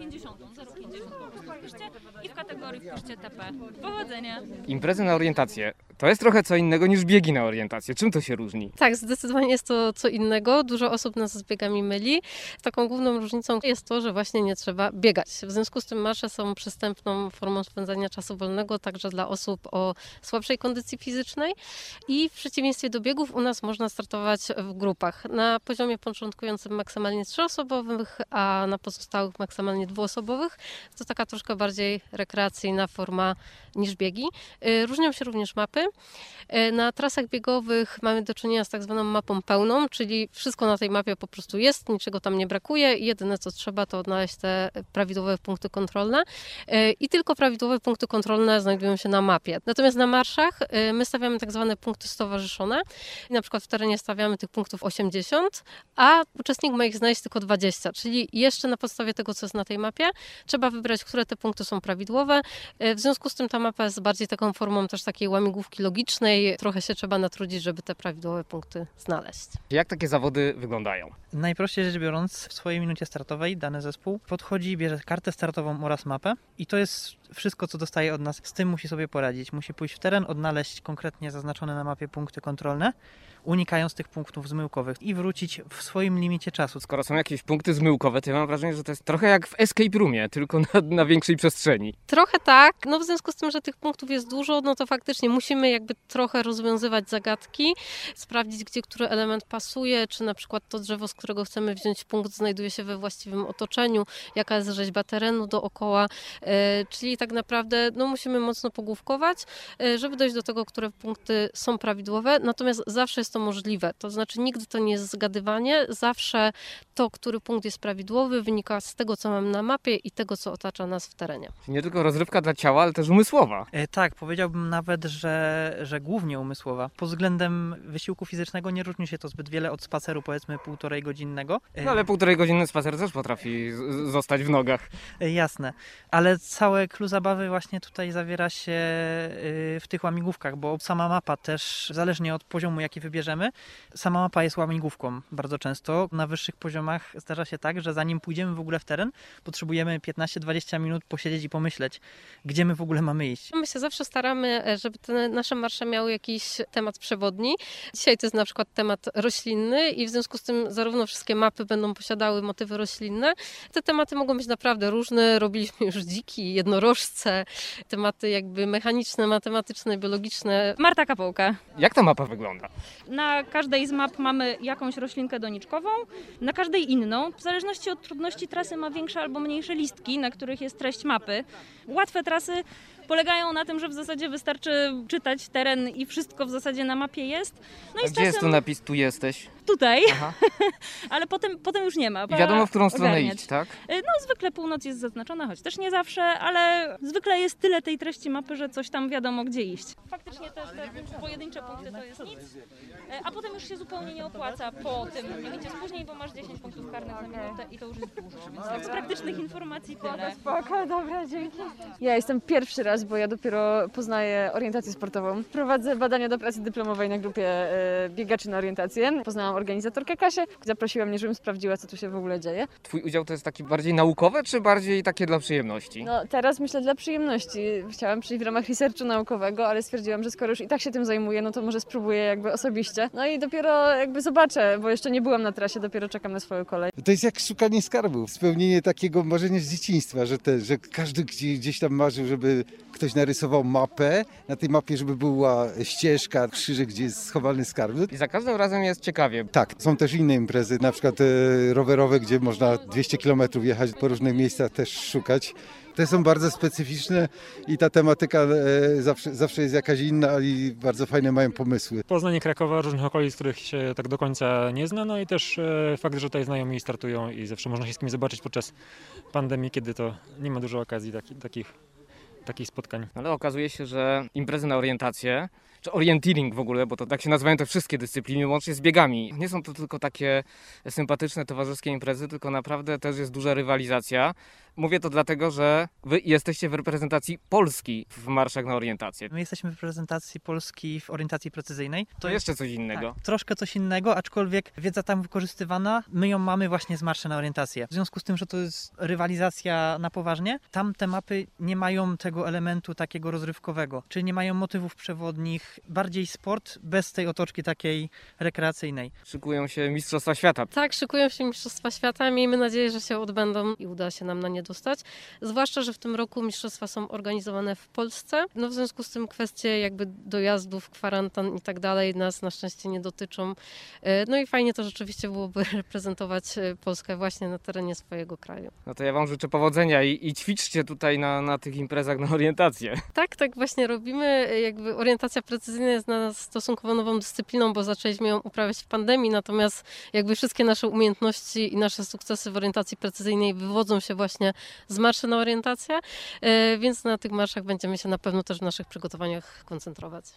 50, 0,50 po prostu wpiszcie i w kategorii wpiszcie TP. Powodzenia! Imprezy na orientację to jest trochę co innego niż biegi na orientację. Czym to się różni? Tak, zdecydowanie jest to co innego. Dużo osób nas z biegami myli. Taką główną różnicą jest to, że właśnie nie trzeba biegać. W związku z tym marsze są przystępną formą spędzania czasu wolnego także dla osób o słabszej kondycji fizycznej i w przeciwieństwie do biegów u nas można startować w grupach. Na poziomie początkującym maksymalnie 3-osobowych, a na pozostałych maksymalnie 2-osobowych. To taka troszkę bardziej rekreacyjna forma niż biegi. Różnią się również mapy. Na trasach biegowych mamy do czynienia z tak zwaną mapą pełną, czyli wszystko na tej mapie po prostu jest, niczego tam nie brakuje i jedyne co trzeba to odnaleźć te prawidłowe punkty kontrolne i tylko prawidłowe punkty kontrolne znajdują się na mapie. Natomiast na marszach my stawiamy tak zwane punkty stowarzyszone. Na przykład w terenie stawiamy tych punktów 80, a uczestnik ma ich znaleźć tylko 20, czyli jeszcze na podstawie tego, co jest na tej mapie, trzeba wybrać, które te punkty są prawidłowe. W związku z tym ta mapa jest bardziej taką formą też takiej łamigłówki logicznej. Trochę się trzeba natrudzić, żeby te prawidłowe punkty znaleźć. Jak takie zawody wyglądają? Najprościej rzecz biorąc, w swojej minucie startowej dany zespół podchodzi, bierze kartę startową oraz mapę i to jest wszystko, co dostaje od nas. Z tym musi sobie poradzić. Musi pójść w teren, odnaleźć konkretnie zaznaczone na mapie punkty kontrolne, unikając tych punktów zmyłkowych i wrócić w swoim limicie czasu. Skoro są jakieś punkty zmyłkowe, to ja mam wrażenie, że to jest trochę jak w escape roomie, tylko na większej przestrzeni. Trochę tak, no w związku z tym, że tych punktów jest dużo, no to faktycznie musimy jakby trochę rozwiązywać zagadki, sprawdzić, gdzie który element pasuje, czy na przykład to drzewo, z którego chcemy wziąć punkt, znajduje się we właściwym otoczeniu, jaka jest rzeźba terenu dookoła, czyli tak naprawdę no musimy mocno pogłówkować, żeby dojść do tego, które punkty są prawidłowe, natomiast zawsze jest to możliwe, to znaczy nigdy to nie jest zgadywanie, zawsze to, który punkt jest prawidłowy, wynika z tego, co mamy na mapie i tego, co otacza nas w terenie. Nie tylko rozrywka dla ciała, ale też umysłowa. Tak, powiedziałbym nawet, że głównie umysłowa. Pod względem wysiłku fizycznego nie różni się to zbyt wiele od spaceru, powiedzmy 1,5-godzinnego. No ale 1,5-godzinny spacer też potrafi zostać w nogach. Jasne, ale całe clue zabawy właśnie tutaj zawiera się w tych łamigłówkach, bo sama mapa też, zależnie od poziomu, jaki wybierzemy, sama mapa jest łamigłówką bardzo często. Na wyższych poziomach zdarza się tak, że zanim pójdziemy w ogóle w teren, potrzebujemy 15-20 minut posiedzieć i pomyśleć, gdzie my w ogóle mamy iść. My się zawsze staramy, żeby te nasze marsze miały jakiś temat przewodni. Dzisiaj to jest na przykład temat roślinny i w związku z tym zarówno wszystkie mapy będą posiadały motywy roślinne. Te tematy mogą być naprawdę różne. Robiliśmy już dziki, jednorożce, tematy jakby mechaniczne, matematyczne, biologiczne. Marta Kapołka. Jak ta mapa wygląda? Na każdej z map mamy jakąś roślinkę doniczkową, na każdej inną. W zależności od trudności trasy ma większe albo mniejsze listki, na których jest treść mapy. Łatwe trasy polegają na tym, że w zasadzie wystarczy czytać teren i wszystko w zasadzie na mapie jest. No A gdzie jest tu napis, tu jesteś? Tutaj, Aha. ale potem już nie ma. I wiadomo, w którą stronę Ogarniać. iść, tak? No zwykle północ jest zaznaczona, choć też nie zawsze, ale zwykle jest tyle tej treści mapy, że coś tam wiadomo gdzie iść. Faktycznie też te pojedyncze punkty to jest nic, a potem już się zupełnie nie opłaca po tym limicie spóźnień, bo masz 10 punktów karnych na minutę i to już jest dużo, więc tak z praktycznych informacji tyle. Spoko, dobra, dzięki. Ja jestem pierwszy raz, bo ja dopiero poznaję orientację sportową. Prowadzę badania do pracy dyplomowej na grupie biegaczy na orientację. Poznałam organizatorkę Kasię, zaprosiła mnie, żebym sprawdziła, co tu się w ogóle dzieje. Twój udział to jest taki bardziej naukowy, czy bardziej takie dla przyjemności? No teraz myślę dla przyjemności. Chciałam przyjść w ramach researchu naukowego, ale stwierdziłam, że skoro już i tak się tym zajmuję, no to może spróbuję jakby osobiście. No i dopiero jakby zobaczę, bo jeszcze nie byłam na trasie, dopiero czekam na swoją kolej. To jest jak szukanie skarbów, spełnienie takiego marzenia z dzieciństwa, że każdy gdzieś tam marzył, żeby ktoś narysował mapę, na tej mapie, żeby była ścieżka, krzyżyk, gdzie jest schowany skarb. I za każdym razem jest ciekawie. Tak, są też inne imprezy, na przykład rowerowe, gdzie można 200 km jechać po różnych miejscach, też szukać. Te są bardzo specyficzne i ta tematyka zawsze jest jakaś inna i bardzo fajne mają pomysły. Poznań i Krakowa, różnych okolic, których się tak do końca nie zna, no i też fakt, że tutaj znajomi startują i zawsze można się z kimś zobaczyć podczas pandemii, kiedy to nie ma dużo okazji takich spotkań. Ale okazuje się, że imprezy na orientację, czy orienteering w ogóle, bo to tak się nazywają te wszystkie dyscypliny, łącznie z biegami. Nie są to tylko takie sympatyczne, towarzyskie imprezy, tylko naprawdę też jest duża rywalizacja. Mówię to dlatego, że wy jesteście w reprezentacji Polski w marszach na orientację. My jesteśmy w reprezentacji Polski w orientacji precyzyjnej. To jeszcze coś innego. Tak, troszkę coś innego, aczkolwiek wiedza tam wykorzystywana, my ją mamy właśnie z marszy na orientację. W związku z tym, że to jest rywalizacja na poważnie, tam te mapy nie mają tego elementu takiego rozrywkowego, czyli nie mają motywów przewodnich, bardziej sport bez tej otoczki takiej rekreacyjnej. Szykują się Mistrzostwa Świata. Tak, szykują się Mistrzostwa Świata. Miejmy nadzieję, że się odbędą i uda się nam na nie dostać. Zwłaszcza, że w tym roku mistrzostwa są organizowane w Polsce. No w związku z tym kwestie jakby dojazdów, kwarantan i tak dalej nas na szczęście nie dotyczą. No i fajnie to rzeczywiście byłoby reprezentować Polskę właśnie na terenie swojego kraju. No to ja wam życzę powodzenia i ćwiczcie tutaj na tych imprezach na orientację. Tak właśnie robimy. Jakby orientacja precyzyjna jest dla nas stosunkowo nową dyscypliną, bo zaczęliśmy ją uprawiać w pandemii, natomiast jakby wszystkie nasze umiejętności i nasze sukcesy w orientacji precyzyjnej wywodzą się właśnie z marszy na orientację, więc na tych marszach będziemy się na pewno też w naszych przygotowaniach koncentrować.